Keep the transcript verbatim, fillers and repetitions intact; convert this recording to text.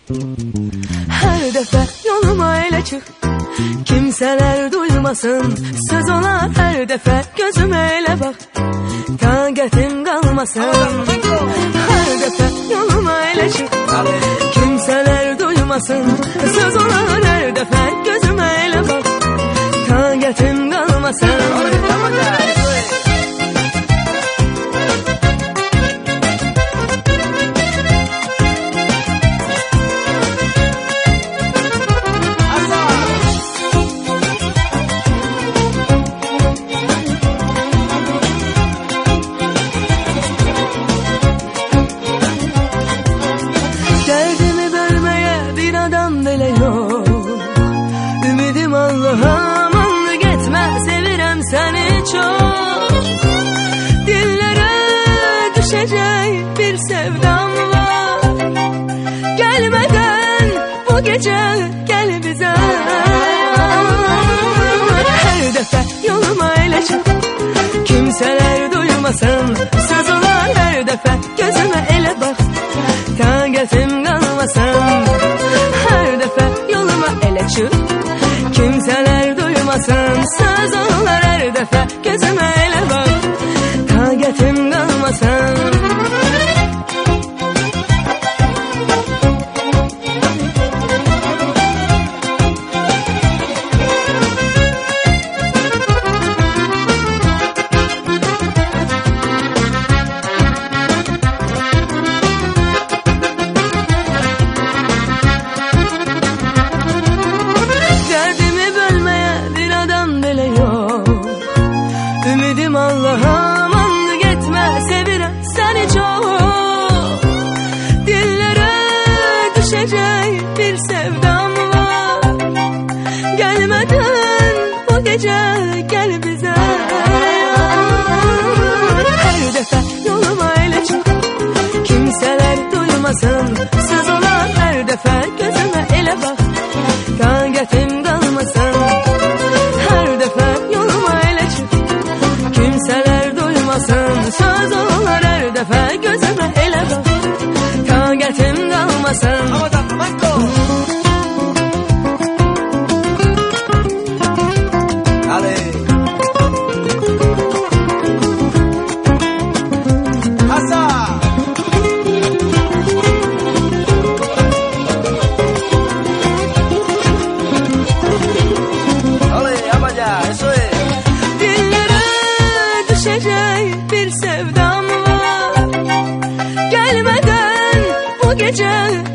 Her defa yoluma ele çık, kimseler duymasın. Söz ola her defa gözüme ele bak, taqətim qalmasın. Her defa yoluma ele çık, kimseler duymasın. Söz ola her defa gözüme ele bak, taqətim qalmasın. Ümidim Allah'a, aman gitme, sevirem seni çok. Dillere düşecek bir sevdam var, gelmeden bu gece gel bize. Her defa yoluma ele çık, kimseler duymasın. Söz ola her defa gözüme ele bak, taqətim qalmasın. Her defa yoluma ele çık, kimseler duymasın. Söz olar her defa gözüme ele bak, taqətim qalmasın. Ümidim Allah'a, aman gitme, sevirem seni çok. Dillere düşecek bir sevdam var, gelmeden bu gece gel bize. Her defa yoluma ele çık, kimseler duymasın. Söz ola her defa gözüme ele bak, taqətim qalmasın. Her defa yoluma ele çık, kimseler duymasın. Söz olar her defa gözüme ele bak, taqətim qalmasın. Bir sevdam var, gelmeden bu gece